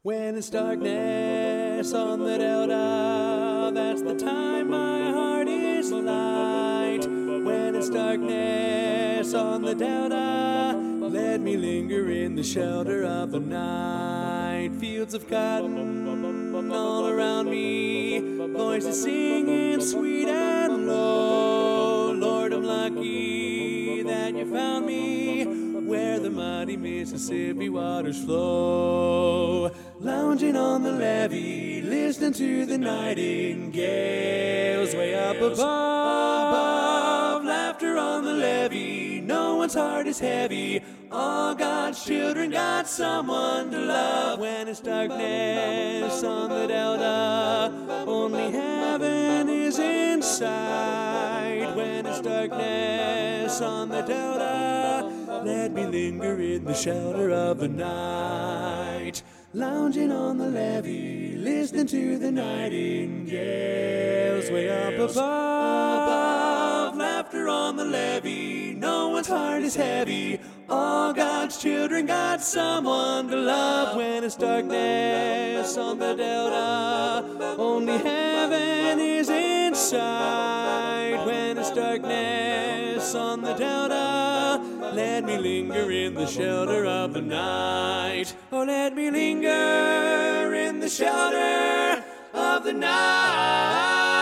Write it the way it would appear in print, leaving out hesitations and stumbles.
When it's darkness on the delta, that's the time my heart is light. When it's darkness on the delta, let me linger in the shelter of the night. Fields of cotton all around me, voices singing sweet and low. Lord, I'm lucky that you found me where the mighty Mississippi waters flow. Lounging on the levee, listening to the nightingales. Way up above, laughter on the levee. No one's heart is heavy. All God's children got someone to love. When it's darkness on the delta, only heaven is in sight. When it's darkness on the delta, let me linger in the shelter of the night. Lounging on the levee, listening to the nightingales. Way up above, laughter on the levee. No one's heart is heavy. All God's children got someone to love. When it's darkness on the delta, only heaven is in sight. When it's darkness on the delta, let me linger in the shelter of the night. Oh, let me linger in the shelter of the night.